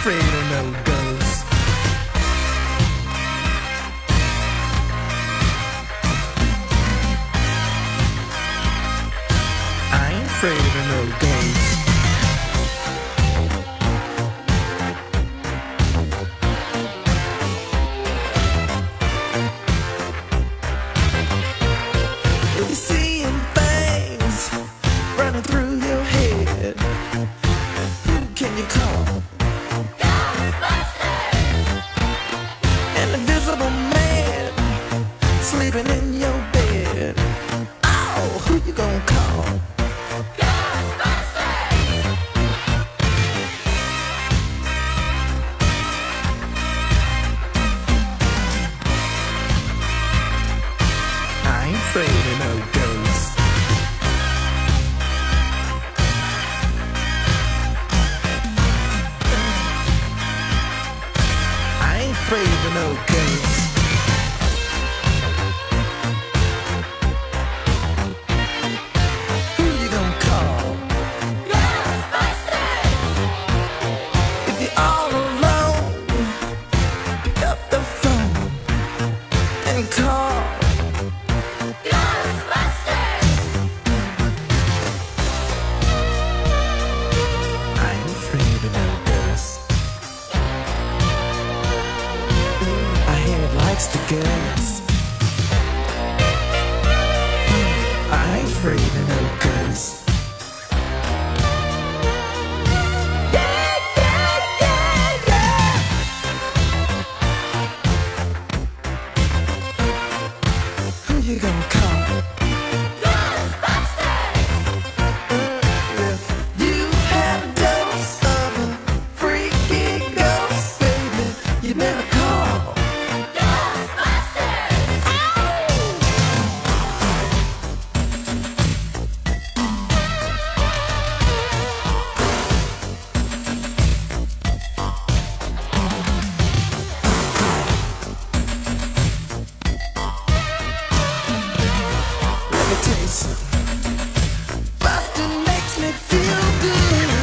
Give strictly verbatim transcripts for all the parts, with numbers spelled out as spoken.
afraid of no ghosts. I ain't afraid of no ghosts. If you're seeing things running through your head, who can you call? Ghostbusters! An invisible man sleeping in your bed. Oh, who you gonna call? Ghostbusters! I ain't afraid of no ghosts. I ain't afraid of no ghosts. Who you gonna call? Ghostbusters! If you're all alone, pick up the phone and call Ghostbusters! I ain't afraid of no ghosts. I hear it likes to gas. I ain't afraid of no ghosts. Yeah, yeah, yeah, yeah. Who you gonna call? Ghostbusters! If you had a dose of a freaky ghost, baby, you better call Ghostbusters! Let me tell you something. Bustin' makes me feel good.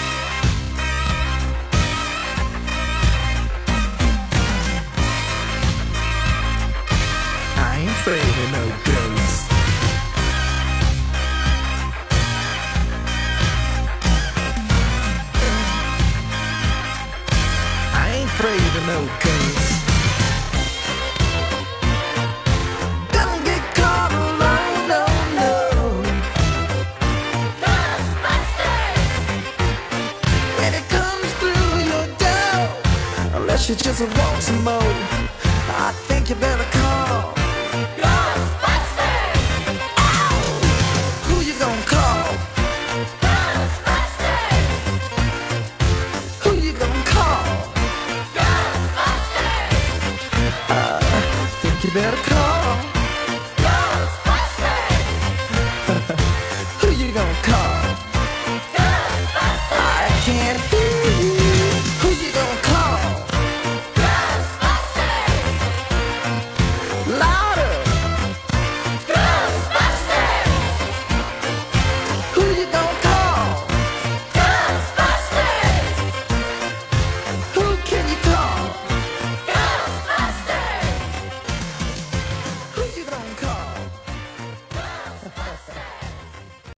I ain't afraid of no ghosts. I ain't afraid of no ghosts. Don't get caught alone, no, no. Ghostbusters! When it comes through your door, unless you just want some more, I think you better come